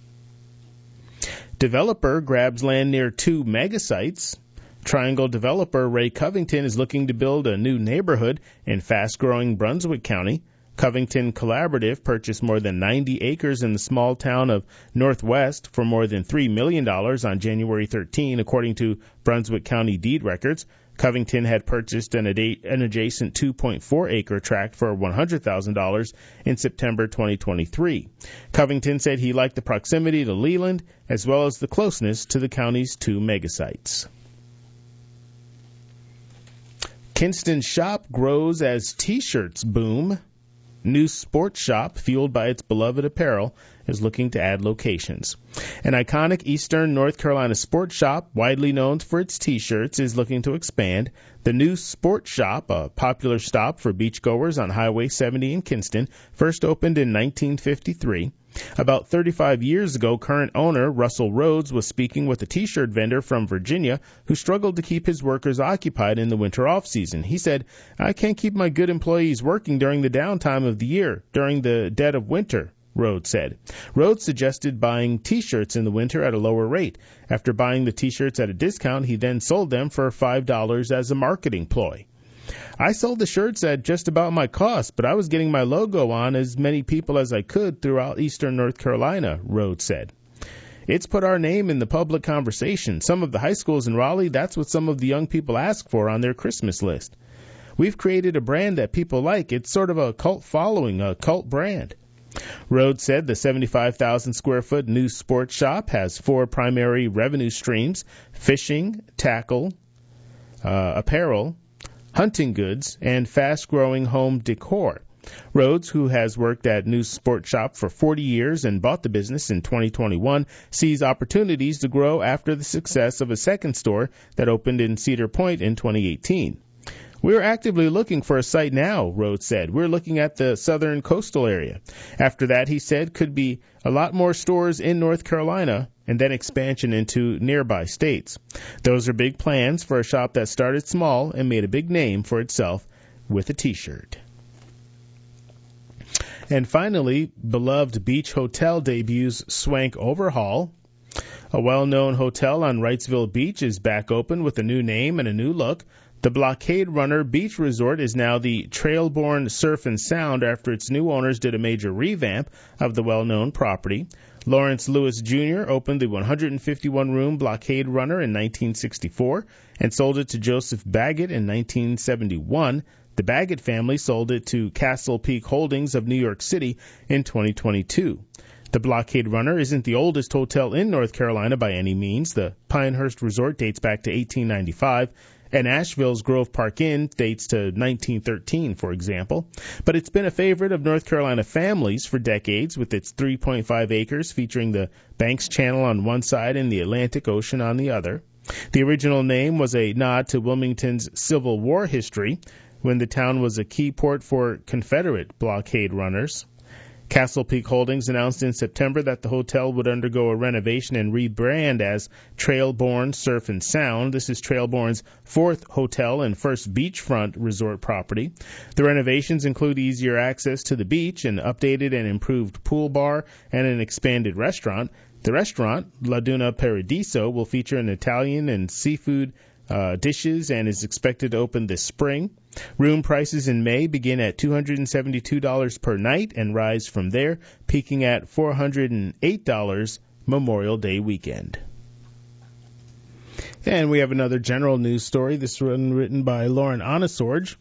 Developer grabs land near 2 megasites. Triangle developer Ray Covington is looking to build a new neighborhood in fast-growing Brunswick County. Covington Collaborative purchased more than 90 acres in the small town of Northwest for more than $3 million on January 13, according to Brunswick County deed records. Covington had purchased an adjacent 2.4-acre tract for $100,000 in September 2023. Covington said he liked the proximity to Leland as well as the closeness to the county's 2 megasites. Kinston shop grows as T-shirts boom. New sports shop, fueled by its beloved apparel, is looking to add locations. An iconic eastern North Carolina sports shop, widely known for its T-shirts, is looking to expand. The new sports shop, a popular stop for beachgoers on Highway 70 in Kinston, first opened in 1953. About 35 years ago, current owner Russell Rhodes was speaking with a T-shirt vendor from Virginia who struggled to keep his workers occupied in the winter off-season. He said, "I can't keep my good employees working during the downtime of the year, during the dead of winter," Rhodes said. Rhodes suggested buying T-shirts in the winter at a lower rate. After buying the T-shirts at a discount, he then sold them for $5 as a marketing ploy. I sold the shirts at just about my cost, but I was getting my logo on as many people as I could throughout eastern North Carolina, Rhodes said. It's put our name in the public conversation. Some of the high schools in Raleigh, that's what some of the young people ask for on their Christmas list. We've created a brand that people like. It's sort of a cult following, a cult brand. Rhodes said the 75,000 square foot new sports shop has 4 primary revenue streams: fishing, tackle, apparel, hunting goods, and fast-growing home decor. Rhodes, who has worked at News Sports Shop for 40 years and bought the business in 2021, sees opportunities to grow after the success of a second store that opened in Cedar Point in 2018. We're actively looking for a site now, Rhodes said. We're looking at the southern coastal area. After that, he said, could be a lot more stores in North Carolina and then expansion into nearby states. Those are big plans for a shop that started small and made a big name for itself with a T-shirt. And finally, beloved beach hotel debuts swank overhaul. A well-known hotel on Wrightsville Beach is back open with a new name and a new look. The Blockade Runner Beach Resort is now the Trailborn Surf and Sound after its new owners did a major revamp of the well-known property. Lawrence Lewis Jr. opened the 151-room Blockade Runner in 1964 and sold it to Joseph Baggett in 1971. The Baggett family sold it to Castle Peak Holdings of New York City in 2022. The Blockade Runner isn't the oldest hotel in North Carolina by any means. The Pinehurst Resort dates back to 1895, and Asheville's Grove Park Inn dates to 1913, for example. But it's been a favorite of North Carolina families for decades, with its 3.5 acres featuring the Banks Channel on one side and the Atlantic Ocean on the other. The original name was a nod to Wilmington's Civil War history, when the town was a key port for Confederate blockade runners. Castle Peak Holdings announced in September that the hotel would undergo a renovation and rebrand as Trailborn Surf and Sound. This is Trailborn's 4th hotel and first beachfront resort property. The renovations include easier access to the beach, an updated and improved pool bar, and an expanded restaurant. The restaurant, Laguna Paradiso, will feature an Italian and seafood dishes and is expected to open this spring. Room prices in May begin at $272 per night and rise from there, peaking at $408 Memorial Day weekend. And we have another general news story, this one written by Lauren Anasorge.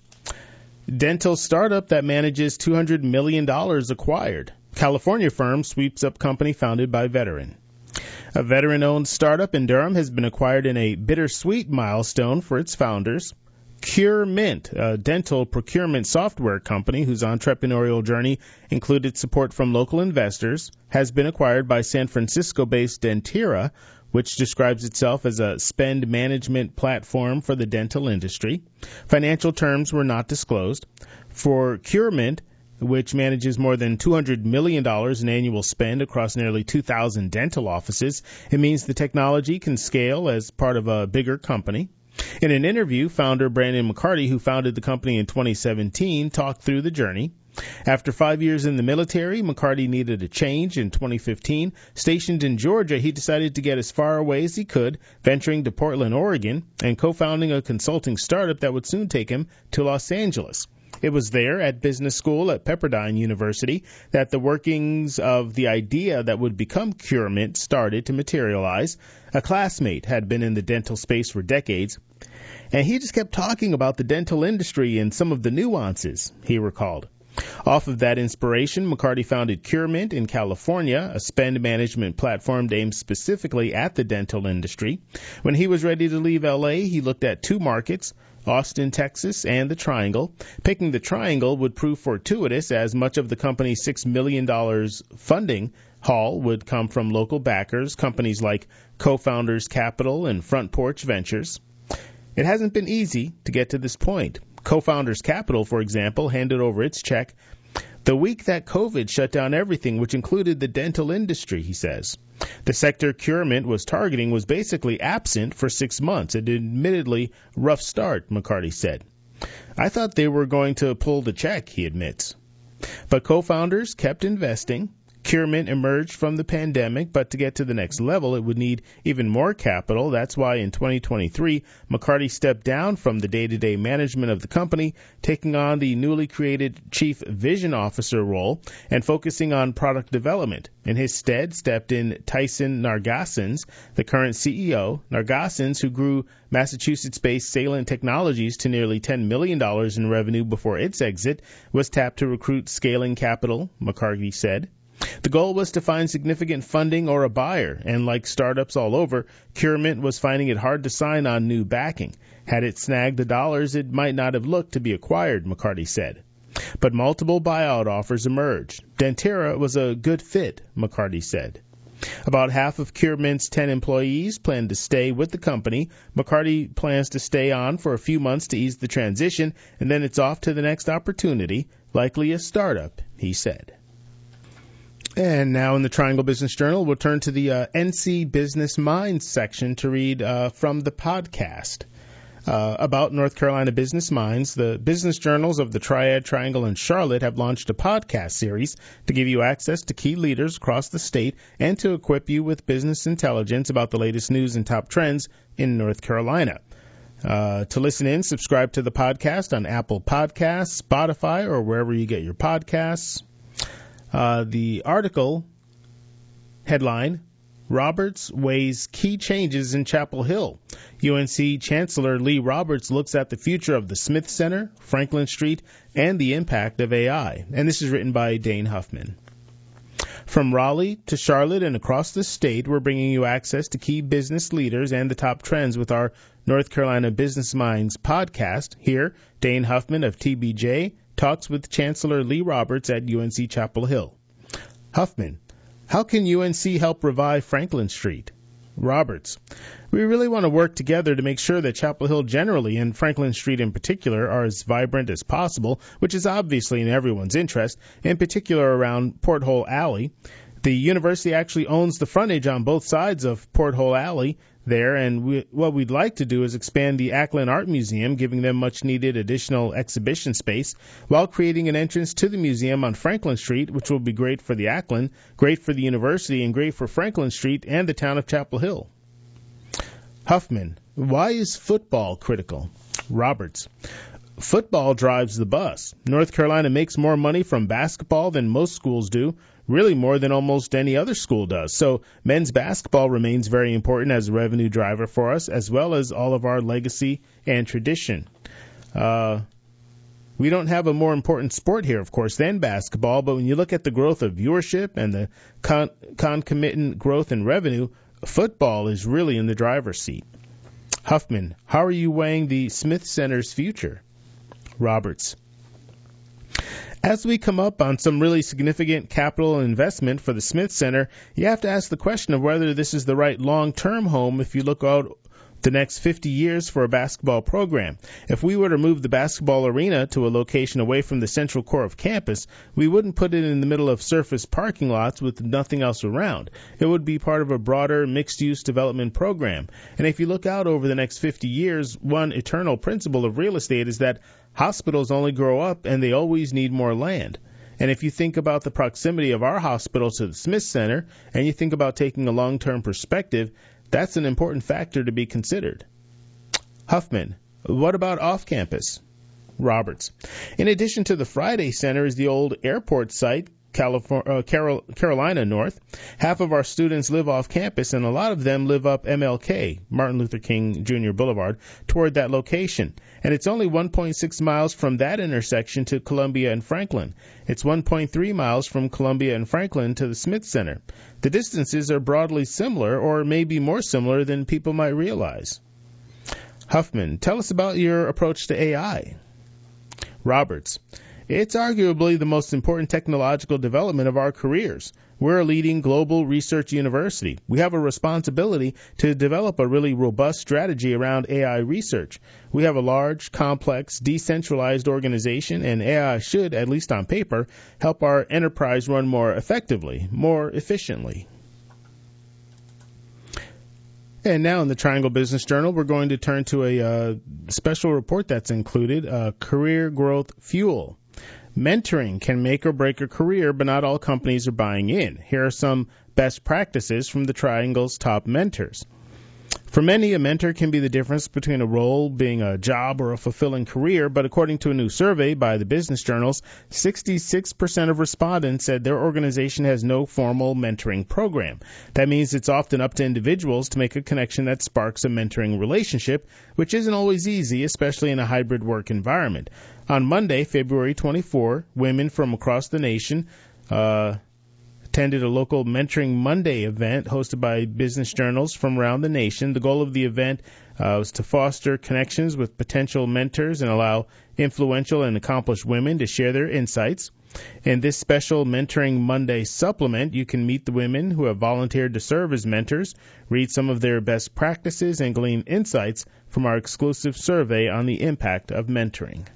Dental startup that manages $200 million acquired. California firm sweeps up company founded by veteran. A veteran-owned startup in Durham has been acquired in a bittersweet milestone for its founders. CureMint, a dental procurement software company whose entrepreneurial journey included support from local investors, has been acquired by San Francisco-based Dentira, which describes itself as a spend management platform for the dental industry. Financial terms were not disclosed. For CureMint, which manages more than $200 million in annual spend across nearly 2,000 dental offices, it means the technology can scale as part of a bigger company. In an interview, founder Brandon McCarty, who founded the company in 2017, talked through the journey. After 5 years in the military, McCarty needed a change. In 2015, stationed in Georgia, he decided to get as far away as he could, venturing to Portland, Oregon, and co-founding a consulting startup that would soon take him to Los Angeles. It was there at business school at Pepperdine University that the workings of the idea that would become CureMint started to materialize. A classmate had been in the dental space for decades, and he just kept talking about the dental industry and some of the nuances, he recalled. Off of that inspiration, McCarty founded CureMint in California, a spend management platform aimed specifically at the dental industry. When he was ready to leave L.A., he looked at 2 markets, Austin, Texas, and the Triangle. Picking the Triangle would prove fortuitous, as much of the company's $6 million funding haul would come from local backers, companies like Co-Founders Capital and Front Porch Ventures. It hasn't been easy to get to this point. Co-Founders Capital, for example, handed over its check the week that COVID shut down everything, which included the dental industry, he says. The sector CureMint was targeting was basically absent for 6 months, an admittedly rough start, McCarty said. I thought they were going to pull the check, he admits. But co-founders kept investing. Curemint emerged from the pandemic, but to get to the next level, it would need even more capital. That's why in 2023, McCarty stepped down from the day-to-day management of the company, taking on the newly created Chief Vision Officer role and focusing on product development. In his stead stepped in Tyson Nargassens, the current CEO. Nargassens, who grew Massachusetts-based Salient Technologies to nearly $10 million in revenue before its exit, was tapped to recruit scaling capital, McCarty said. The goal was to find significant funding or a buyer, and like startups all over, Curemint was finding it hard to sign on new backing. Had it snagged the dollars, it might not have looked to be acquired, McCarty said. But multiple buyout offers emerged. Dentera was a good fit, McCarty said. About half of Curemint's 10 employees plan to stay with the company. McCarty plans to stay on for a few months to ease the transition, and then it's off to the next opportunity, likely a startup, he said. And now in the Triangle Business Journal, we'll turn to the NC Business Minds section to read from the podcast about North Carolina Business Minds. The business journals of the Triad, Triangle, and Charlotte have launched a podcast series to give you access to key leaders across the state and to equip you with business intelligence about the latest news and top trends in North Carolina. To listen in, subscribe to the podcast on Apple Podcasts, Spotify, or wherever you get your podcasts. The article headline, Roberts weighs key changes in Chapel Hill. UNC Chancellor Lee Roberts looks at the future of the Smith Center, Franklin Street, and the impact of AI. And this is written by Dane Huffman. From Raleigh to Charlotte and across the state, we're bringing you access to key business leaders and the top trends with our North Carolina Business Minds podcast. Here, Dane Huffman of TBJ talks with Chancellor Lee Roberts at UNC Chapel Hill. Huffman, how can UNC help revive Franklin Street? Roberts, we really want to work together to make sure that Chapel Hill generally and Franklin Street in particular are as vibrant as possible, which is obviously in everyone's interest, in particular around Porthole Alley. The university actually owns the frontage on both sides of Porthole Alley there, and what we'd like to do is expand the Acklen Art Museum, giving them much-needed additional exhibition space, while creating an entrance to the museum on Franklin Street, which will be great for the Acklen, great for the university, and great for Franklin Street and the town of Chapel Hill. Huffman, why is football critical? Roberts, football drives the bus. North Carolina makes more money from basketball than most schools do, really more than almost any other school does. So men's basketball remains very important as a revenue driver for us, as well as all of our legacy and tradition. We don't have a more important sport here, of course, than basketball, but when you look at the growth of viewership and the concomitant growth in revenue, football is really in the driver's seat. Huffman, how are you weighing the Smith Center's future? Roberts, as we come up on some really significant capital investment for the Smith Center, you have to ask the question of whether this is the right long-term home if you look out the next 50 years for a basketball program. If we were to move the basketball arena to a location away from the central core of campus, we wouldn't put it in the middle of surface parking lots with nothing else around. It would be part of a broader mixed-use development program. And if you look out over the next 50 years, one eternal principle of real estate is that hospitals only grow up and they always need more land. And if you think about the proximity of our hospital to the Smith Center, and you think about taking a long-term perspective, that's an important factor to be considered. Huffman, what about off-campus? Roberts, in addition to the Friday Center is the old airport site, Carolina North. Half of our students live off campus, and a lot of them live up MLK, Martin Luther King Jr. Boulevard, toward that location. And it's only 1.6 miles from that intersection to Columbia and Franklin. It's 1.3 miles from Columbia and Franklin to the Smith Center. The distances are broadly similar, or maybe more similar than people might realize. Huffman, tell us about your approach to AI. Roberts, it's arguably the most important technological development of our careers. We're a leading global research university. We have a responsibility to develop a really robust strategy around AI research. We have a large, complex, decentralized organization, and AI should, at least on paper, help our enterprise run more effectively, more efficiently. And now in the Triangle Business Journal, we're going to turn to a special report that's included, Career Growth Fuel. Mentoring can make or break a career, but not all companies are buying in. Here are some best practices from the Triangle's top mentors. For many, a mentor can be the difference between a role being a job or a fulfilling career, but according to a new survey by the business journals, 66% of respondents said their organization has no formal mentoring program. That means it's often up to individuals to make a connection that sparks a mentoring relationship, which isn't always easy, especially in a hybrid work environment. On Monday, February 24, women from across the nation attended a local Mentoring Monday event hosted by business journals from around the nation. The goal of the event was to foster connections with potential mentors and allow influential and accomplished women to share their insights. In this special Mentoring Monday supplement, you can meet the women who have volunteered to serve as mentors, read some of their best practices, and glean insights from our exclusive survey on the impact of mentoring.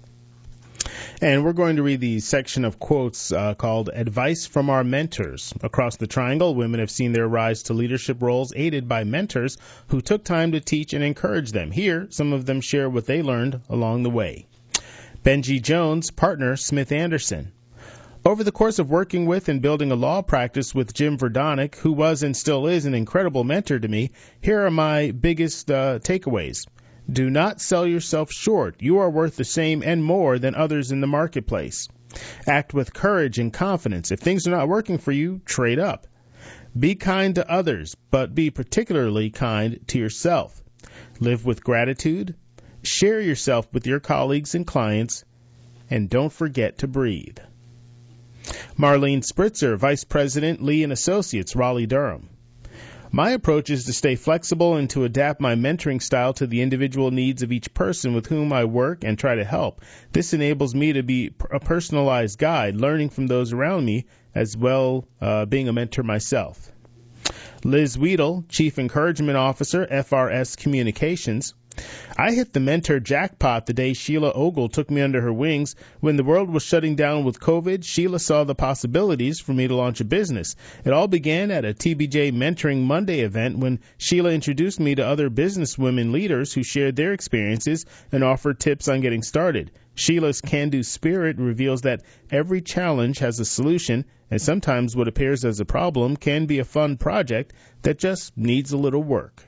And we're going to read the section of quotes called Advice from Our Mentors. Across the Triangle, women have seen their rise to leadership roles aided by mentors who took time to teach and encourage them. Here, some of them share what they learned along the way. Benji Jones, partner, Smith Anderson. Over the course of working with and building a law practice with Jim Verdonick, who was and still is an incredible mentor to me, here are my biggest takeaways. Do not sell yourself short. You are worth the same and more than others in the marketplace. Act with courage and confidence. If things are not working for you, trade up. Be kind to others, but be particularly kind to yourself. Live with gratitude. Share yourself with your colleagues and clients. And don't forget to breathe. Marlene Spritzer, Vice President, Lee & Associates, Raleigh-Durham. My approach is to stay flexible and to adapt my mentoring style to the individual needs of each person with whom I work and try to help. This enables me to be a personalized guide, learning from those around me, as well being a mentor myself. Liz Weedle, Chief Encouragement Officer, FRS Communications. I hit the mentor jackpot the day Sheila Ogle took me under her wings. When the world was shutting down with COVID, Sheila saw the possibilities for me to launch a business. It all began at a TBJ Mentoring Monday event when Sheila introduced me to other businesswomen leaders who shared their experiences and offered tips on getting started. Sheila's can-do spirit reveals that every challenge has a solution, and sometimes what appears as a problem can be a fun project that just needs a little work.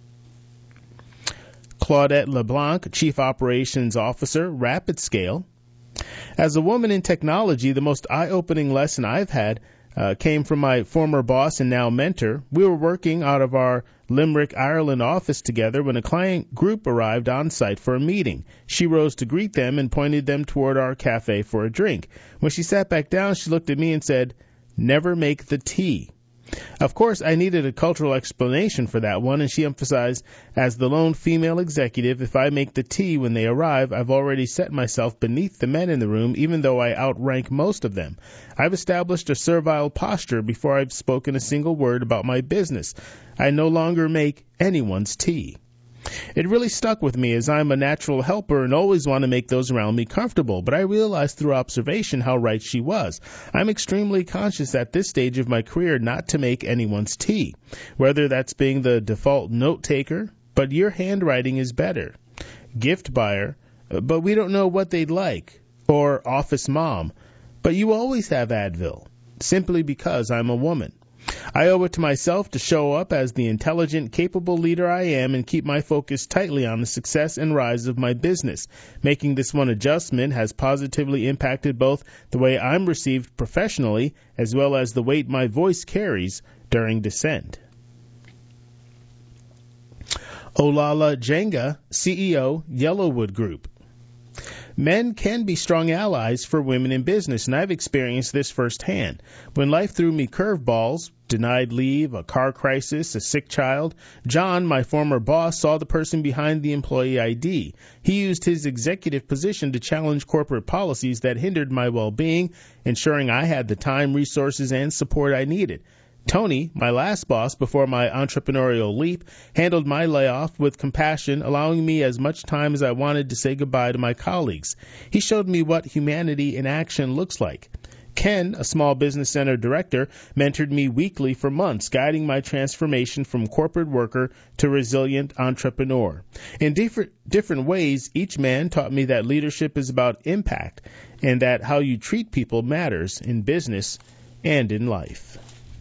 Claudette LeBlanc, Chief Operations Officer, Rapid Scale. As a woman in technology, the most eye-opening lesson I've had came from my former boss and now mentor. We were working out of our Limerick, Ireland office together when a client group arrived on site for a meeting. She rose to greet them and pointed them toward our cafe for a drink. When she sat back down, she looked at me and said, "Never make the tea." Of course, I needed a cultural explanation for that one, and she emphasized, as the lone female executive, if I make the tea when they arrive, I've already set myself beneath the men in the room, even though I outrank most of them. I've established a servile posture before I've spoken a single word about my business. I no longer make anyone's tea. It really stuck with me as I'm a natural helper and always want to make those around me comfortable, but I realized through observation how right she was. I'm extremely conscious at this stage of my career not to make anyone's tea, whether that's being the default note taker, but your handwriting is better, gift buyer, but we don't know what they'd like, or office mom, but you always have Advil, simply because I'm a woman. I owe it to myself to show up as the intelligent, capable leader I am and keep my focus tightly on the success and rise of my business. Making this one adjustment has positively impacted both the way I'm received professionally as well as the weight my voice carries during dissent. Olala Jenga, CEO, Yellowwood Group. Men can be strong allies for women in business, and I've experienced this firsthand. When life threw me curveballs, denied leave, a car crisis, a sick child, John, my former boss, saw the person behind the employee ID. He used his executive position to challenge corporate policies that hindered my well-being, ensuring I had the time, resources, and support I needed. Tony, my last boss before my entrepreneurial leap, handled my layoff with compassion, allowing me as much time as I wanted to say goodbye to my colleagues. He showed me what humanity in action looks like. Ken, a small business center director, mentored me weekly for months, guiding my transformation from corporate worker to resilient entrepreneur. In different ways, each man taught me that leadership is about impact and that how you treat people matters in business and in life.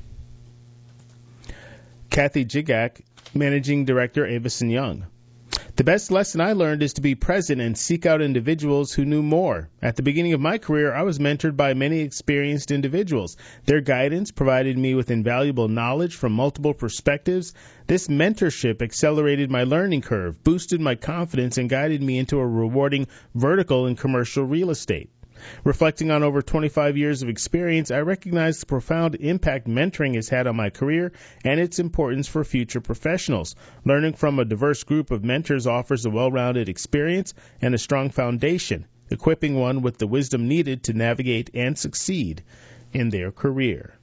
Kathy Jigak, Managing Director, Avison Young. The best lesson I learned is to be present and seek out individuals who knew more. At the beginning of my career, I was mentored by many experienced individuals. Their guidance provided me with invaluable knowledge from multiple perspectives. This mentorship accelerated my learning curve, boosted my confidence, and guided me into a rewarding vertical in commercial real estate. Reflecting on over 25 years of experience, I recognize the profound impact mentoring has had on my career and its importance for future professionals. Learning from a diverse group of mentors offers a well-rounded experience and a strong foundation, equipping one with the wisdom needed to navigate and succeed in their career.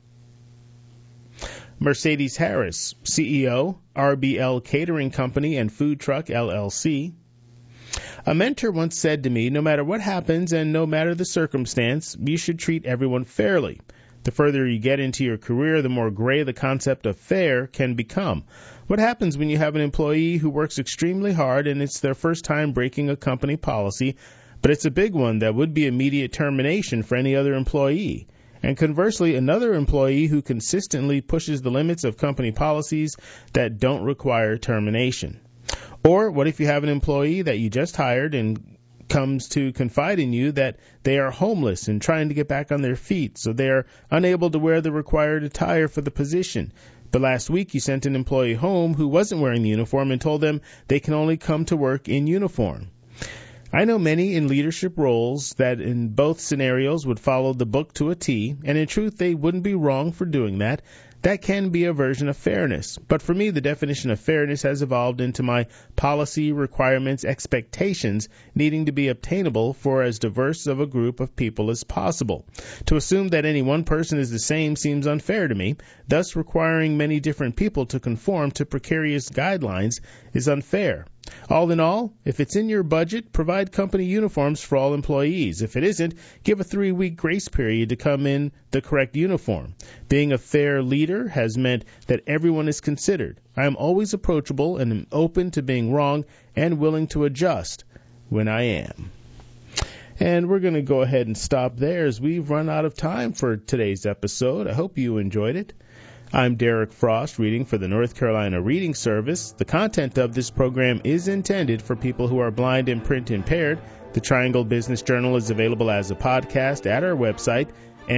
Mercedes Harris, CEO, RBL Catering Company and Food Truck, LLC. A mentor once said to me, no matter what happens and no matter the circumstance, you should treat everyone fairly. The further you get into your career, the more gray the concept of fair can become. What happens when you have an employee who works extremely hard and it's their first time breaking a company policy, but it's a big one that would be immediate termination for any other employee? And conversely, another employee who consistently pushes the limits of company policies that don't require termination. Or what if you have an employee that you just hired and comes to confide in you that they are homeless and trying to get back on their feet, so they are unable to wear the required attire for the position. But last week you sent an employee home who wasn't wearing the uniform and told them they can only come to work in uniform. I know many in leadership roles that in both scenarios would follow the book to a T, and in truth they wouldn't be wrong for doing that. That can be a version of fairness. But for me, the definition of fairness has evolved into my policy, requirements, expectations needing to be obtainable for as diverse of a group of people as possible. To assume that any one person is the same seems unfair to me. Thus, requiring many different people to conform to precarious guidelines is unfair. All in all, if it's in your budget, provide company uniforms for all employees. If it isn't, give a 3-week grace period to come in the correct uniform. Being a fair leader has meant that everyone is considered. I am always approachable and am open to being wrong and willing to adjust when I am. And we're going to go ahead and stop there as we've run out of time for today's episode. I hope you enjoyed it. I'm Derek Frost, reading for the North Carolina Reading Service. The content of this program is intended for people who are blind and print impaired. The Triangle Business Journal is available as a podcast at our website,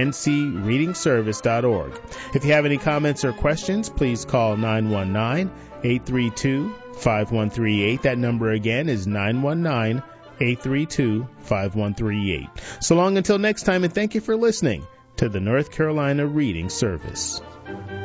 ncreadingservice.org. If you have any comments or questions, please call 919-832-5138. That number again is 919-832-5138. So long until next time, and thank you for listening to the North Carolina Reading Service.